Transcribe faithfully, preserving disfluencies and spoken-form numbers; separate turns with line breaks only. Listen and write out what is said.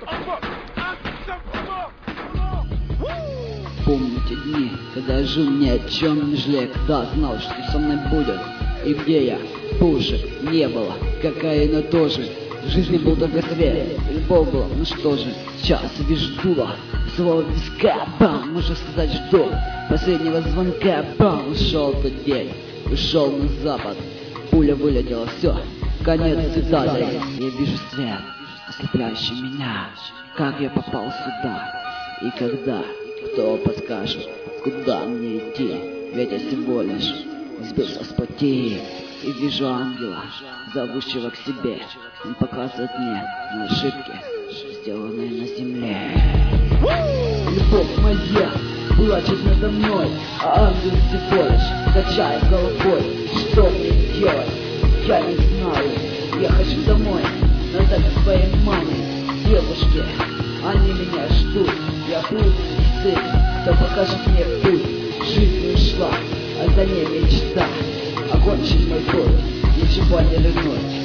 Помню те дни, когда я жил ни о чем не жалея, когда знал, что со мной будет и где я. Пушек не было, кокаина тоже. В жизни был только свет, любовь была, ну что же, сейчас вижу дуло, слово виска, бам, можно сказать, что последнего звонка, бам, ушел тот день, ушел на запад, пуля вылетела, все, конец цитадели. Я вижу свет, ослепляющий меня, как я попал сюда и когда, кто подскажет, куда мне идти, ведь я всего лишь сбился с пути. И вижу ангела, зовущего к себе. Он показывает мне на ошибки, сделанные на земле. Любовь моя плачет надо мной, а ангел всего лишь качает головой. Что мне делать? Я не знаю. Я хочу домой, назад к своей маме. Девушки, они меня ждут. Я буду сын, кто покажет мне путь. Жизнь ушла, а за ней мечта. Окончен мой путь, ничего не вернуть.